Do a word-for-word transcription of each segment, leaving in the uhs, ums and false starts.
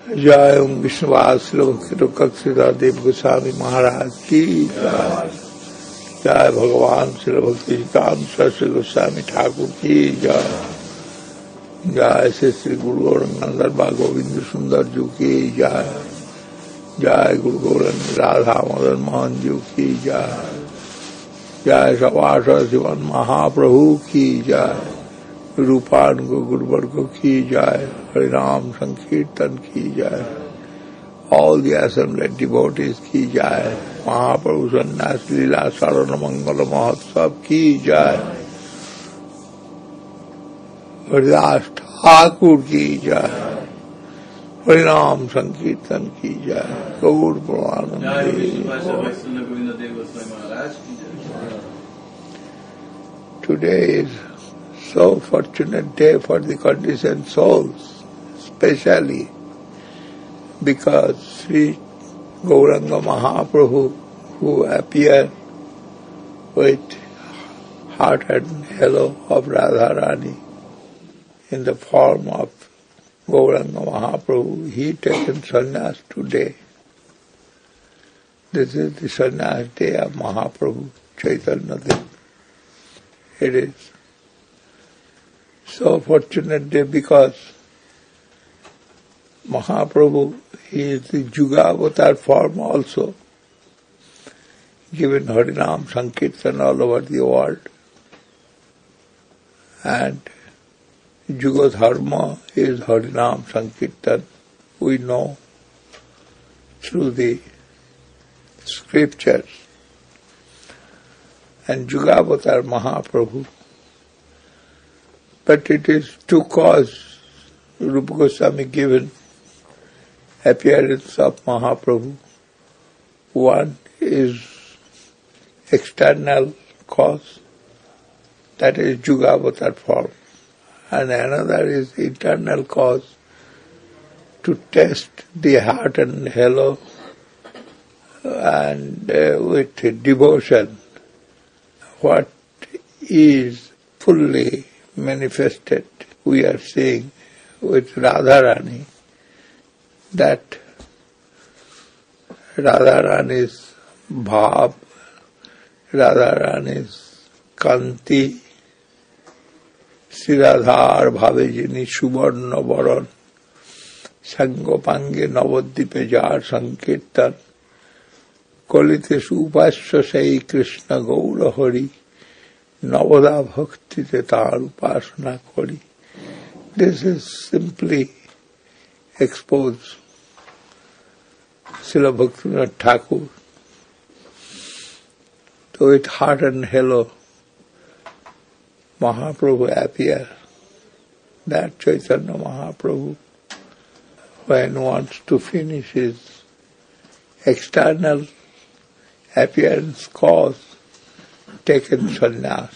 जय ओम विष्णुवास देव गोस्वामी महाराज की जय। जय भगवान श्री भक्ति कांत सरस्वती गोस्वामी ठाकुर की जय। जय श्री श्री गुरु गौरांग बा गोविंद सुंदर जी की जय। जय गुरु गौरांग राधा मदन मोहन जी की जय। जय सवासर शिवन महाप्रभु की जय। रूपान को गुरुवर्ग की जय। हरिनाम संकीर्तन की जय। ऑल द assembled devotees की जय। महाप्रभु सन्यास लीला शरण मंगल महोत्सव की जय। हरिदास ठाकुर की जय। हरिनाम संकीर्तन की जय। गौर Pramanand. Today is so fortunate day for the conditioned souls, especially because Sri Gauranga Mahaprabhu, who appeared with heart and halo of Radharani in the form of Gauranga Mahaprabhu, he taken sannyas today. This is the sannyas day of Mahaprabhu Chaitanya Dev. It is so fortunate day because Mahaprabhu, he is the Juga avatar form also, given Harinam Sankirtan all over the world. And Juga Dharma is Harinam Sankirtan. We know through the scriptures. And Juga avatar Mahaprabhu. But it is two cause Rupa Goswami given appearance of Mahaprabhu. One is external cause, that is Juga avatar form, and another is internal cause, to test the heart and halo and uh, with devotion what is fully manifested. We are seeing with Radharani that Radharani's bhav, Radharani's kanti, Siradhar bhavejini subarna varan, sangopange navadipe jar sankirtan, kolite supasya sei Krishna gaura hari, Navada bhakti te tar upasana kori. This is simply exposed. Srila Bhaktivinoda Thakur, to with heart and halo, Mahaprabhu appear. That Chaitanya Mahaprabhu, when wants to finish his external appearance cause, taken sannyas,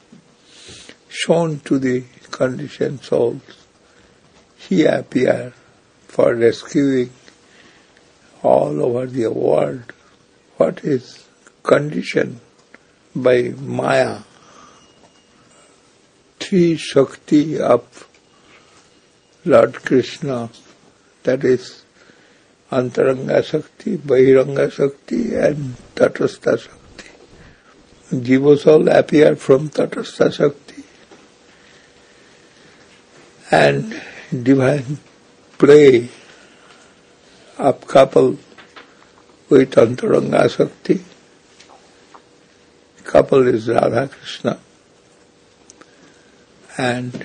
shown to the conditioned souls. He appeared for rescuing all over the world what is conditioned by Maya. Three Shakti of Lord Krishna, that is Antaranga Shakti, Bahiranga Shakti and Tatastha Shakti. Jiva soul appeared from Tatastha Shakti, and divine play of couple with Antaranga Shakti. Couple is Radha Krishna, and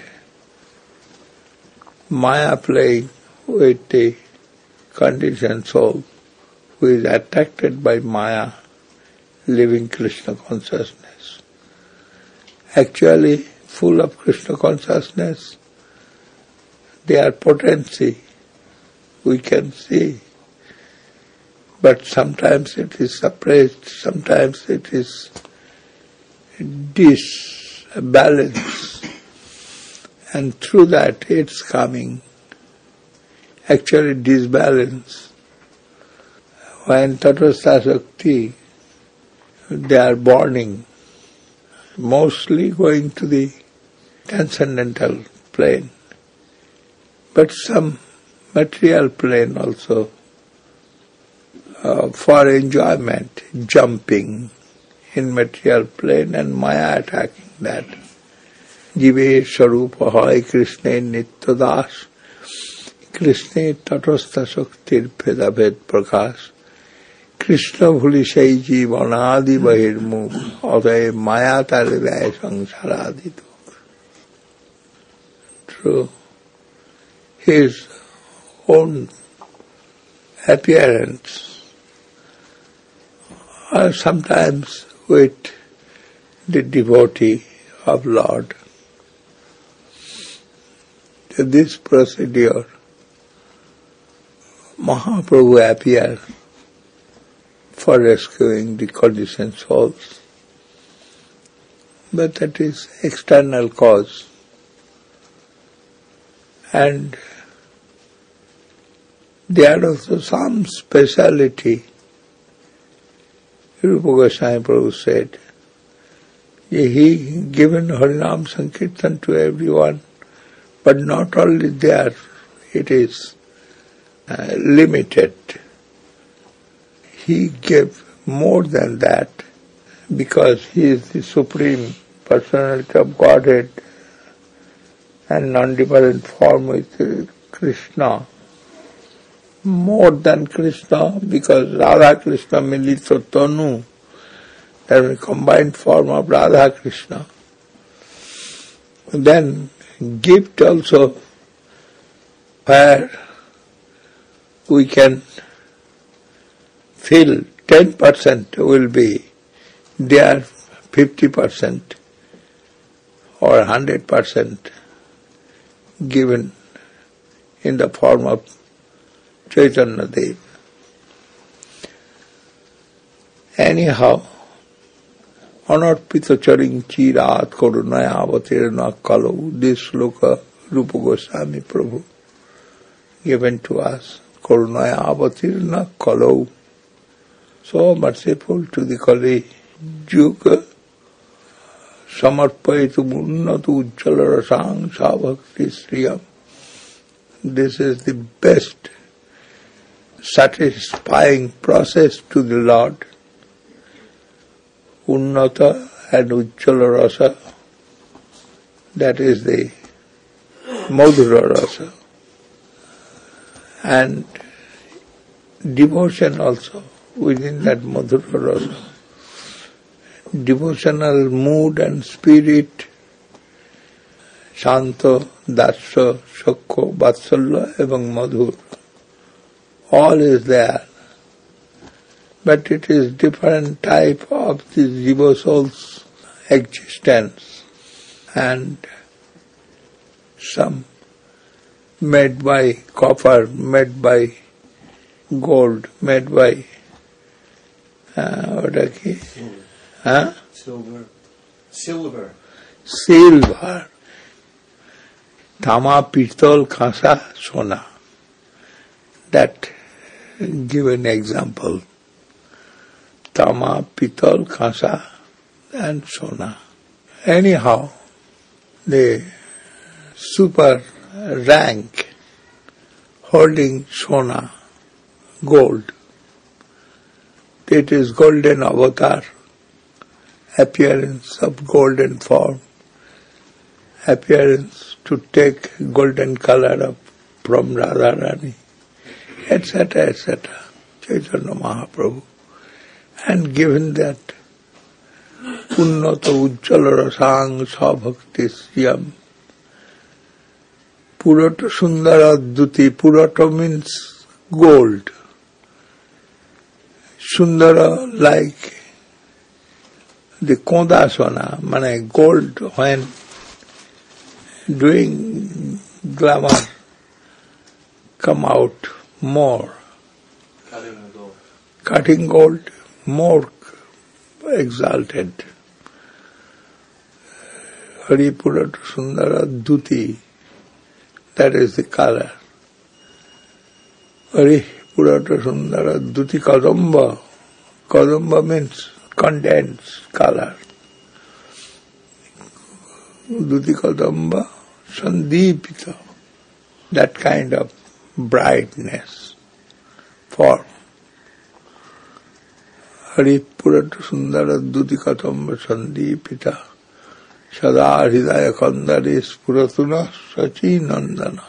Maya playing with the conditioned soul who is attracted by Maya, living Krishna consciousness. Actually, full of Krishna consciousness, their potency we can see, but sometimes it is suppressed, sometimes it is disbalanced, and through that it's coming. Actually, disbalance. When Tatastha Shakti, they are burning, mostly going to the transcendental plane. But some material plane also, uh, for enjoyment, jumping in material plane and Maya attacking that. Jive Sarupa Hai Krishna Nitya Das, Krishna Tatastha Shaktir Bhedabhed Prakash, Krishna Bhuli Sai Jivanadi Bahirmukh, Otay Maya Tare Vai Sangsaradi Dukh. Through his own appearance, or sometimes with the devotee of Lord. To this procedure, Mahaprabhu appeared for rescuing the conditioned souls. But that is external cause. And there are also some speciality. Rupa Goswami Prabhu said, he given Harinam Sankirtan to everyone, but not only there, it is uh, limited. He gave more than that, because he is the Supreme Personality of Godhead and non-different form with Krishna. More than Krishna, because Radha Krishna Milito Tanu, that is a combined form of Radha Krishna. Then gift also, where we can feel ten percent will be there, fifty percent or one hundred percent given in the form of Chaitanya Dev. Anyhow, Anarpita charing chirat karunaya avatirana kalau, this sloka Rupa Goswami Prabhu given to us, karunaya avatirana kalau, so merciful to the Kali Yuga, samarpaitu unnatu ujjala rasang savakti sriyam. This is the best satisfying process to the Lord. Unnata and Ujjala Rasa, that is the Madhura Rasa. And devotion also within that Madhura Rasa. Devotional mood and spirit, Shanto, Dasya, Shakko, Vatsalya, Evang Madhur. All is there. But it is different type of the Jiva soul's existence, and some made by copper, made by gold, made by uh, what are they? Huh? Silver. Silver. Silver. Tama, pitol, kasa, sona. That give an example. Tama, pitol, kasa, and sona. Anyhow, the super rank holding sona, gold, it is golden avatar, appearance of golden form, appearance to take golden color of, from Radharani, et cetera, et cetera. Chaitanya Mahaprabhu. And given that Unnata Ujjala Rasang Sabhakti Sriyam, Purata Sundara Duti, Purata means gold. Sundara like the Kondasana, mane gold when doing glamour come out more. Cutting gold. Cutting gold more exalted. Hari Purata Sundara Duti, that is the color. Hari Purata Sundara Duti Kadamba. Kadamba means condensed color. Duti Kadamba Sandipita, that kind of brightness, form. Haripuratu Sundara Dudikatamba Sandipita Sada Hridaya Kandari Spuratuna Sachi Nandana.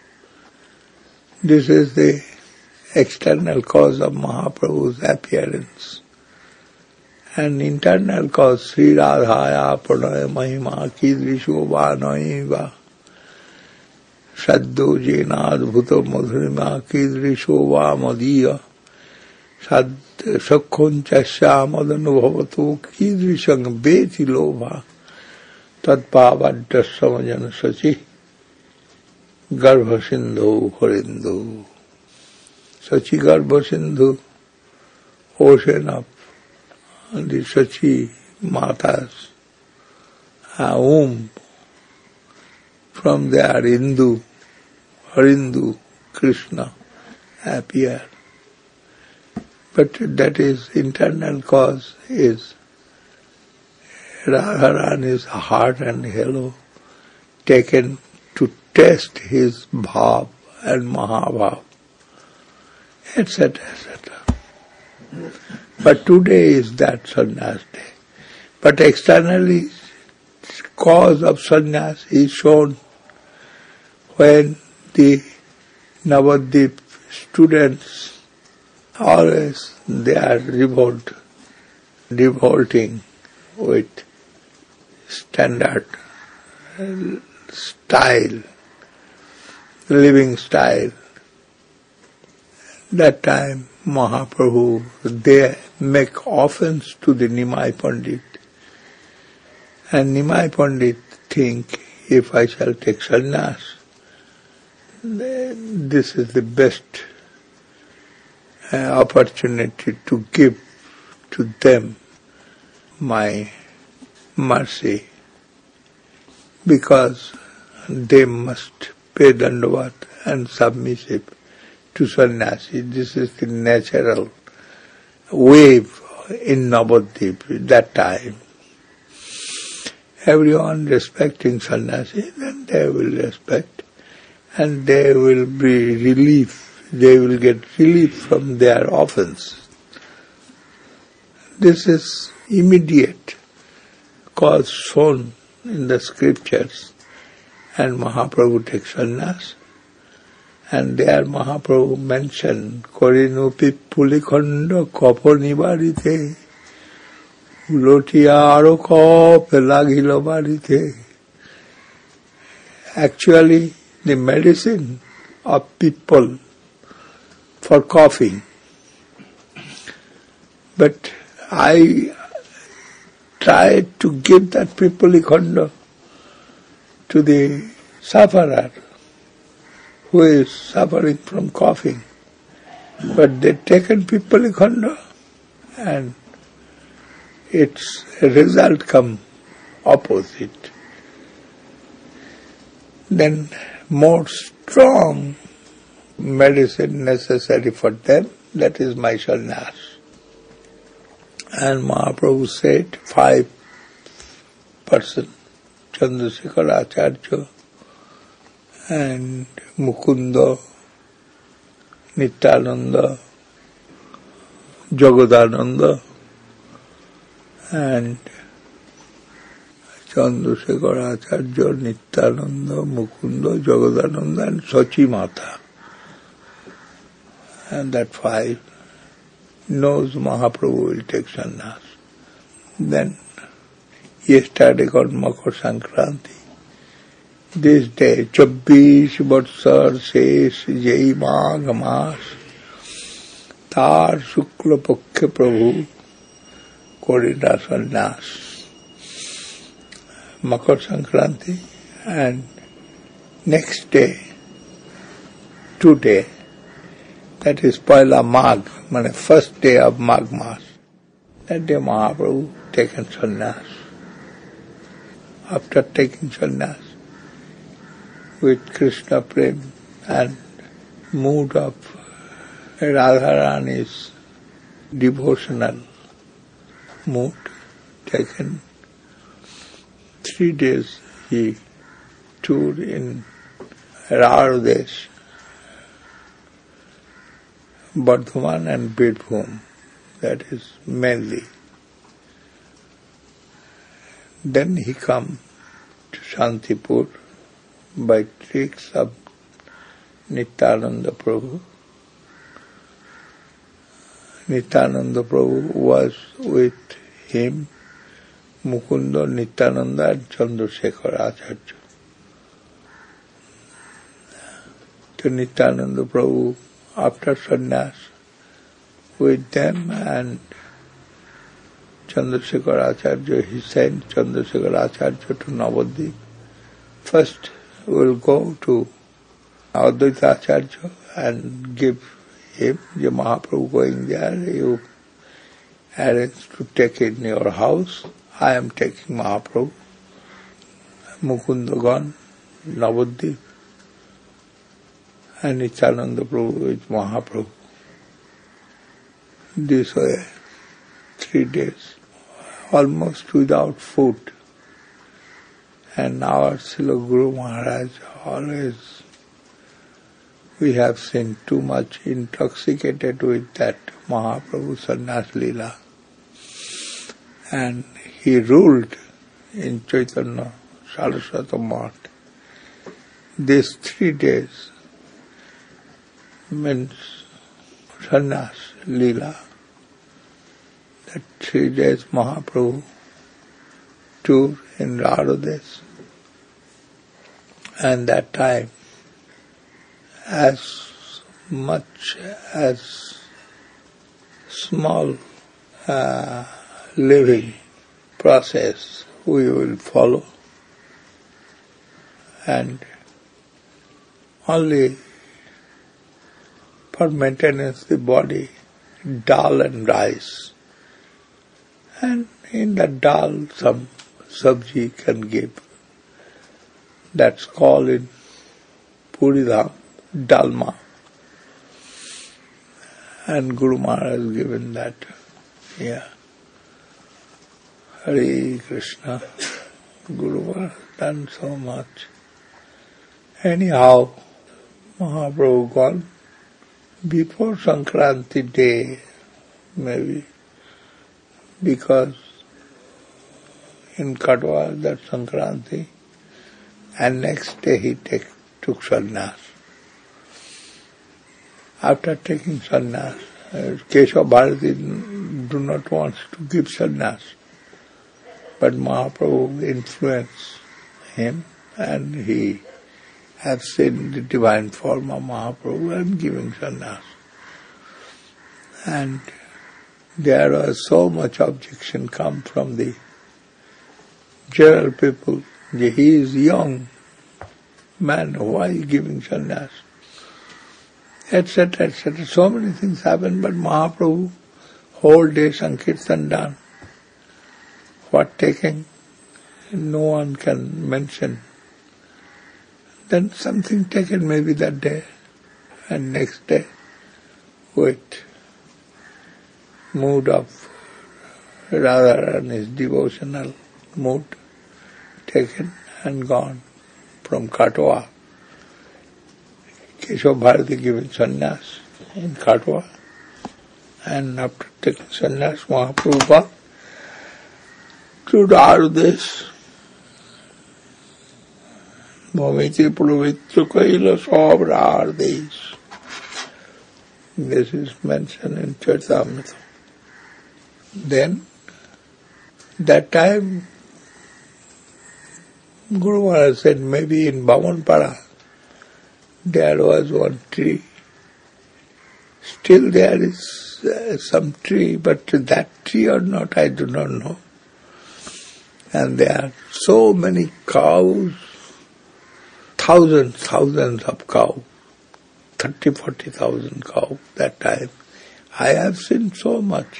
This is the external cause of Mahaprabhu's appearance. And internal cause, Sri Radhaya Pranaya Mahima Kidrisho Vanaiva Saddo Jenad Bhuto Madhurima Kidrisho Vamadiya Sad Sakhonchasya Madanubhavato Kidrishang Beti Lobha Tatpavadya Samajana Sachi Garbha Sindhu Harindu. Sachi Garbha Sindhu, ocean of the Sachi Matas, a womb. From there Hindu, Harindu, Krishna appear. But that is internal cause is Radharani's heart and halo taken to test his bhav and mahabhav, et cetera, et cetera. But today is that sannyas day. But externally, cause of sannyas is shown when the Navadvip students always they are revolt, revolting with standard style, living style. That time Mahaprabhu, they make offense to the Nimai Pandit. And Nimai Pandit think, if I shall take sannyas, this is the best uh, opportunity to give to them my mercy, because they must pay dandavat and submissive to sannyasi. This is the natural wave in Navadvip that time. Everyone respecting sannyasi, then they will respect, and they will be relief. They will get relief from their offense. This is immediate cause shown in the scriptures. And Mahaprabhu takes sannyas. And there Mahaprabhu mentioned, Korinupi Pulikhanda Koponivarite Ulotiaro Kopelagilovarite. Actually, the medicine of people for coughing. But I tried to give that Pipulikhanda to the sufferer who is suffering from coughing. But they taken Pipulikhanda and its result come opposite. Then more strong medicine necessary for them, that is my sannyas. And Mahaprabhu said, five person, Chandrasekhar Acharya and Mukunda, Nityananda, Jagadananda, and Chandrasekhar Acharya, Nityananda, Mukunda, Jagadananda, and Sachi Mata. And that five knows Mahaprabhu will take sannyas. Then yesterday got Makar Sankranti. This day, Chabbish Vatsar Shesh Jai Magh Mas Tar Shukla Paksha Prabhu Korina Sannyas. Makar Sankranti, and next day, today, that is Paila Magh, mean first day of Magh Mas. That day Mahaprabhu taken sannyas. After taking sannyas, with Krishna Prem and mood of Radharani's devotional mood, taken three days he toured in Raradesh, Bardhaman and Birbhum, that is mainly. Then he come to Shantipur by tricks of Nityananda Prabhu. Nityananda Prabhu was with him, Mukunda, Nityananda and Chandrasekhar Acharya. So Nityananda Prabhu, after sannyas, with them, and Chandrasekhar Acharya, he sent Chandrasekhar Acharya to Navadvip. First we'll go to Advaita Acharya and give him, the Mahaprabhu going there, you arrange to take it in your house. I am taking Mahaprabhu. Mukunda gone, Navadvip, and Nityananda Prabhu with Mahaprabhu. This way, three days, almost without food. And our Srila Guru Maharaj always, we have seen too much intoxicated with that Mahaprabhu Sannyas Leela. And he ruled in Chaitanya Saraswata Math. These three days means Sannyas Leela. That three days Mahaprabhu tour in Radhadesh. And that time, as much as small uh, living process we will follow, and only for maintenance the body, dal and rice, and in the dal some sabji can give. That's called in Puridham dalma. And Guru Maharaj has given that. Yeah. Hare Krishna. Guru Maharaj done so much. Anyhow, Mahaprabhu gone before Sankranti day, maybe, because in Katwa that Sankranti, and next day he take, took sannyas. After taking sannyas, uh, Keshav Bharati do not want to give sannyas, but Mahaprabhu influenced him, and he has seen the divine form of Mahaprabhu and giving sannyas. And there was so much objection come from the general people. He is young man, why is he giving sannyas? Etc. et cetera. So many things happen, but Mahaprabhu, whole day Sankirtan done. What taking, no one can mention. Then something taken maybe that day, and next day, with mood of Radharani's devotional mood, taken and gone from Katwa. Keshav Bharati given sannyas in Katwa, and after taking sannyas, Mahaprabhu gone to Radhadesh. Bhamiti Purvitru Kaila Sob Radhadesh. This is mentioned in Charitamrita. Then, that time, Guru Maharaj said maybe in Bhavanpara there was one tree. Still there is uh, some tree, but that tree or not I do not know. And there are so many cows, thousands, thousands of cows, thirty, forty thousand cows that time. I have seen so much.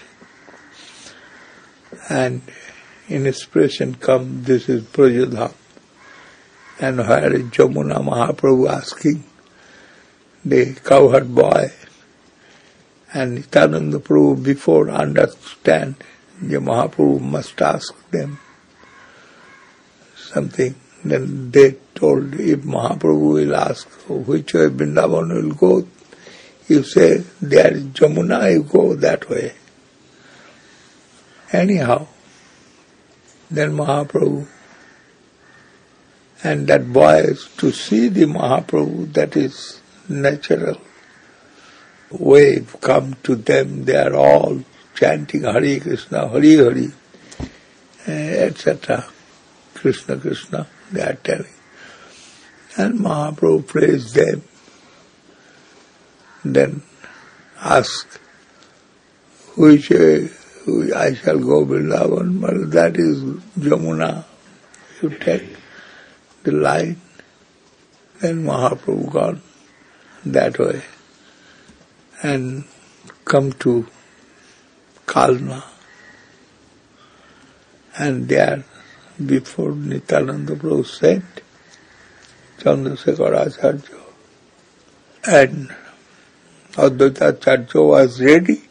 And inspiration come, this is Brajadham. And where is Jamuna Mahaprabhu asking the cowherd boy, and Nityananda Prabhu before understand, the Mahaprabhu must ask them something. Then they told, if Mahaprabhu will ask which way Vrindavan will go, You say, there is Jamuna, you go that way. Anyhow, then Mahaprabhu, and that boys to see the Mahaprabhu, that is natural wave come to them, they are all chanting Hare Krishna, Hare Hare, et cetera. Krishna Krishna, they are telling. And Mahaprabhu praised them. Then ask, which way I shall go Vrindavan? Well, that is Jamuna. You take the line. Then Mahaprabhu gone that way and come to Kalna. And there, before Nityananda Prabhu sent Chandrasekhar Acharya, and Advaita Acharya was ready,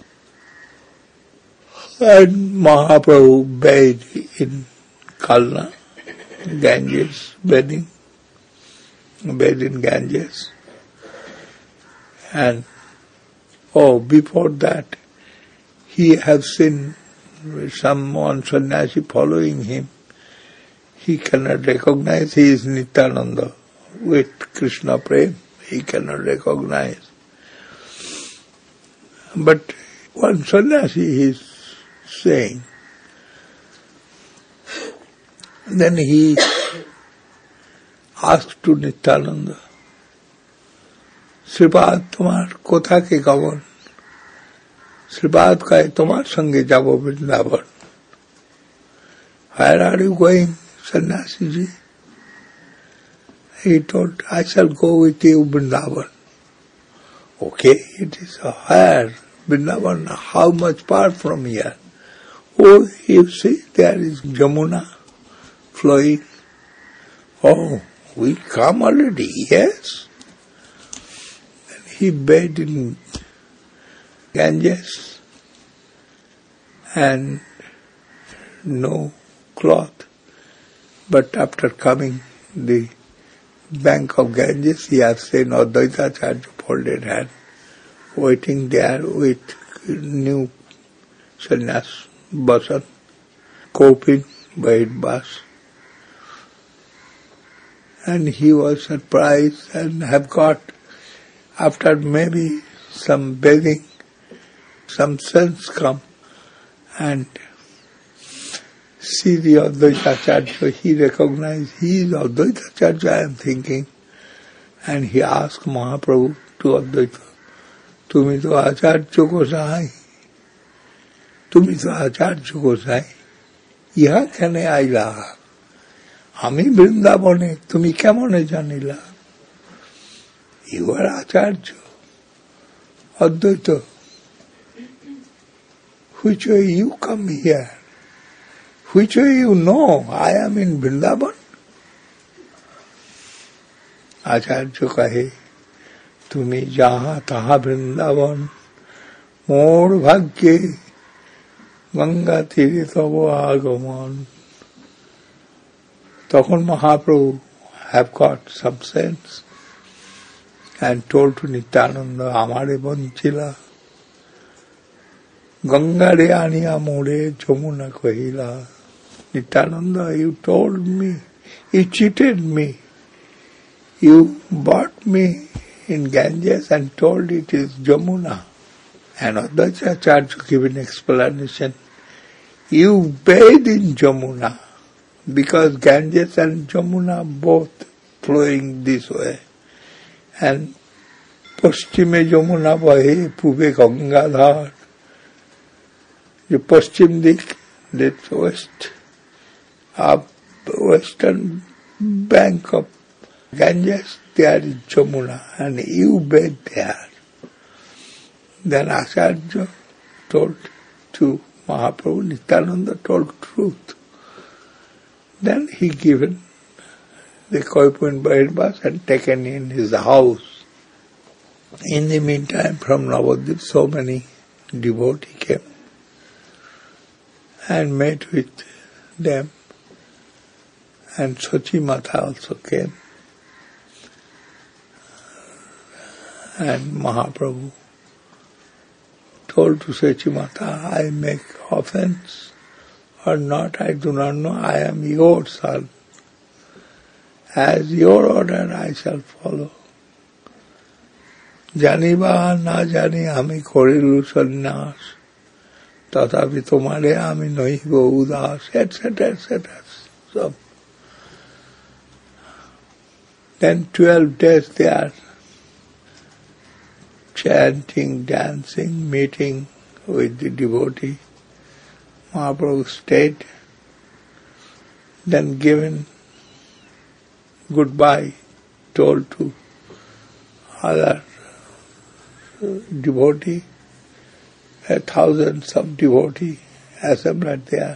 and Mahaprabhu bathed in Kalna, Ganges, bathing, bathed in Ganges. And, oh, before that, he have seen someone, sannyasi, following him. He cannot recognize he is Nityananda. With Krishna Prem, he cannot recognize. But one sannyasi is saying, then he asked to Nityananda, Sripad, tomar kotha ke gavan? Sripad kahe tomar sange jabo Vrindavan. Where are you going, sannyasi ji? He told, I shall go with you Vrindavan. Okay, it is where? Vrindavan, how much far from here? Oh, you see, there is Jamuna flowing. Oh, we come already, yes. And he bathed in Ganges and no cloth. But after coming the bank of Ganges, he has seen Advaita Acharya folded hand, waiting there with new sannyas, basan, Kopin, Bahid Bas. And he was surprised and have got, after maybe some begging, some sense come, and see the Advaita Acharya, he recognized he is Advaita Acharya, I am thinking. And he asked Mahaprabhu to Advaita, Tumi to Acharya Gosai, Tumi to Acharya Gosai, Iha kene aila, Ami Vrindavane, Tumi kemone janila? You are Acharya, Advaita. Which way you come here? Which way you know I am in Vrindavan? Acharya kahe, tumi jaha taha Vrindavan, mor bhagye, Ganga tiri tavo agaman. Tokhon Mahaprabhu have got some sense and told to Nityananda, amare banchila, Ganga re aniya more Jamuna kahila. Nityananda, you told me, you cheated me. You bought me in Ganges and told it is Jamuna. And Advaita Acharya gave an explanation. You bathe in Jamuna because Ganges and Jamuna both flowing this way. And Paschime Jamuna bahe, Pube Gangadhar. The Paschim dik, that's west, up western bank of Ganges, there is Jamuna, and you bathe there. Then Acharya told to Mahaprabhu, Nityananda told truth. Then he given the Koipun Bahidbas and taken in his house. In the meantime, from Navadvip, so many devotees came and met with them. And Sachi Mata also came. And Mahaprabhu told to Sechimata, I make offense or not, I do not know, I am your son. As your order I shall follow. Janiba na jani ami korilu sannyas, tatapi tomare ami noibo udas, et cetera, et cetera. So, then twelve days they are chanting, dancing, meeting with the devotee. Mahaprabhu stayed, then given goodbye, told to other devotee, a thousands of devotee assembled there.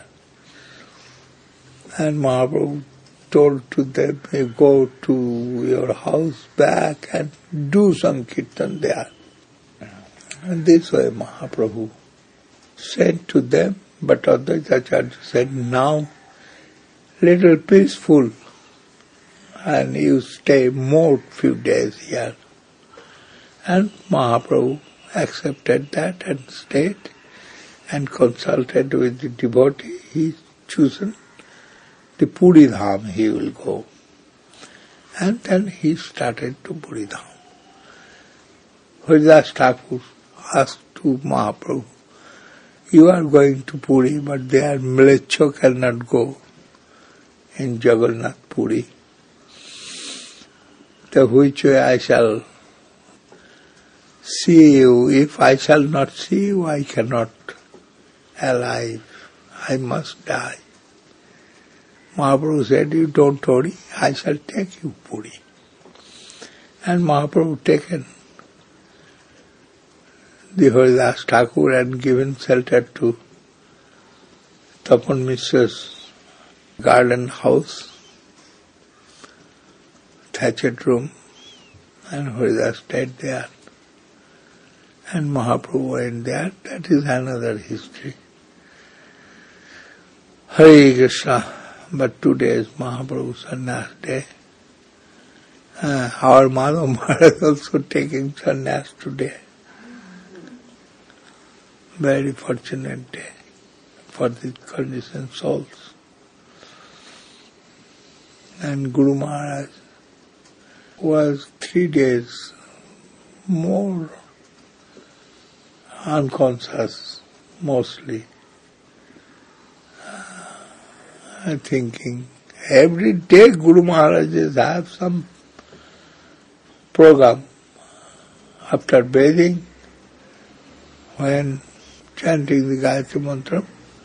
And Mahaprabhu told to them, go to your house back and do some kirtan there. And this way Mahaprabhu said to them, but Advaita Acharya said, now little peaceful and you stay more few days here. And Mahaprabhu accepted that and stayed and consulted with the devotee. He chosen the Puri Dham he will go. And then he started to Puri Dham. Haridas Thakur asked to Mahaprabhu, you are going to Puri, but there Mlecho cannot go in Jagannath Puri. The which way I shall see you? If I shall not see you, I cannot alive. I must die. Mahaprabhu said, you don't worry, I shall take you Puri. And Mahaprabhu taken the Haridas Thakur and given shelter to Tapan Mishra's garden house, thatched room, and Haridas stayed there. And Mahaprabhu went there. That is another history. Hare Krishna. But today is Mahaprabhu's sannyas day. Uh, our Madhav Maharaj also taking sannyas today. Very fortunate day for these conditioned souls. And Guru Maharaj was three days more unconscious, mostly. Uh, thinking, every day Guru Maharajas have some program. After bathing, when chanting the Gayatri Mantra,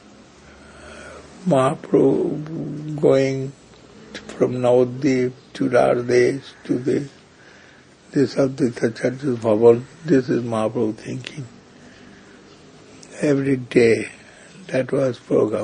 Mahaprabhu going from Navadvip to Nardesh to the this Advaita Acharya's Bhavan, this is Mahaprabhu thinking. Every day, that was program.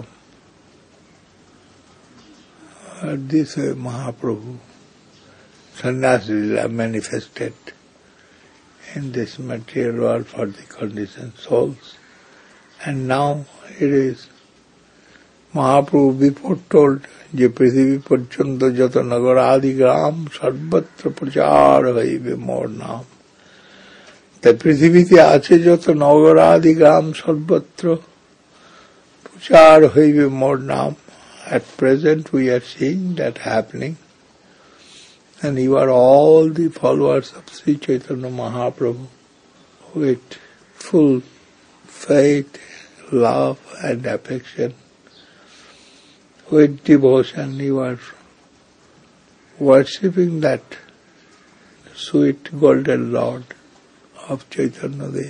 Uh, this way Mahaprabhu, sannyas manifested in this material world for the conditioned souls. And now it is Mahaprabhu before told, Je Prithivi Parchanta Jata Nagaradi Gram Sarvatra Prachar Haive Mor Naam. The Prithivite Ache Jata Nagaradi Gram Sarvatra Prachar Haive Mor Naam. At present we are seeing that happening. And you are all the followers of Sri Chaitanya Mahaprabhu with full faith, love and affection. With devotion you are worshipping that sweet golden Lord of Chaitanya Dev.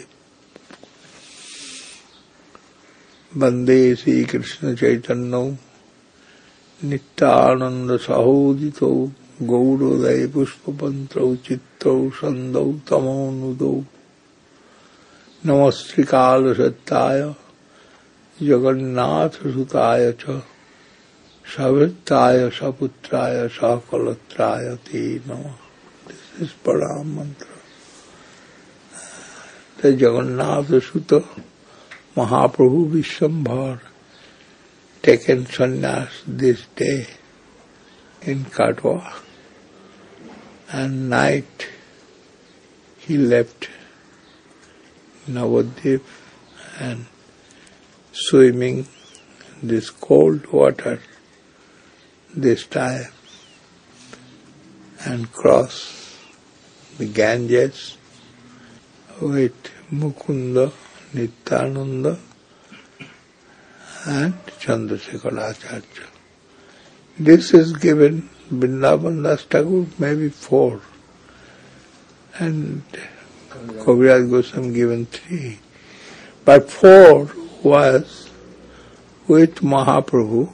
Vande Sri Krishna Chaitanya Nityananda Sahodito Gaurodaya Pushpapantrau Chittau Sandau Tamonudau Namastrikala Sattaya Jagannath Sutaya Cha Savitraya Saputraya Sakalatraya Te Namah. This is Param Mantra. The Jagannath Sutta Mahaprabhu Vishwambhar taken sannyas this day in Katwa, and night he left Navadvip and swimming in this cold water this time and cross the Ganges with Mukunda, Nityananda and Chandrasekhar Acharya. This is given Vrindavan Das Thakur, maybe four, and Kaviraj Goswami given three. But four was with Mahaprabhu.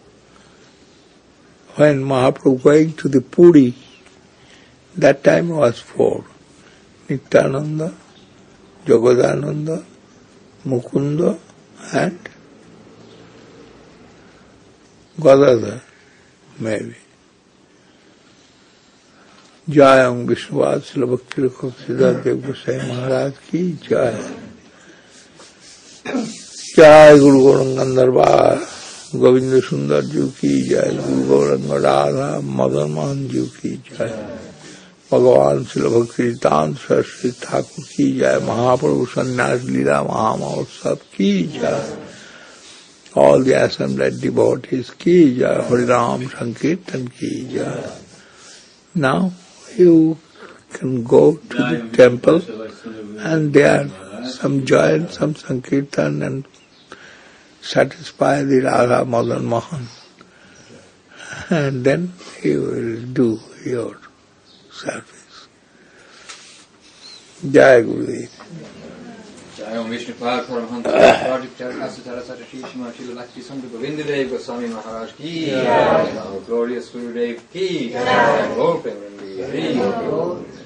When Mahaprabhu going to the Puri, that time was four. Nityananda, Jagadananda, Mukunda and Gadadhar, maybe. Jayam Vishnuvad Srila Bhakti Siddhar Dev Goswami Maharaj ki Jai. Jai Guru Gauranga Darbar Govinda Sundar Ji ki Jai. Guru Gauranga Radha Madan Mohan Ji ki Jai. Bhagavan Srila Bhakti Siddhanta Saraswati Thakur ki Jai. Mahaprabhu Sannyas Leela Mahamahotsav ki Jai. All the assembled devotees ki Jai. Hariram Sankirtan ki Jai. Now you can go to the temple and there some joy, some Sankirtan and satisfy the Radha Madan Mohan. And then you will do your service. Jai Gurudev. Jai Om Vishnu Pad Paramhanta Project Asatara Satashi Shima Shila Lakshmi Sandhu Govindadev Goswami Maharaj ki Jai. Glorious Gurudev ki Jai. Gaur Premanandi Hari.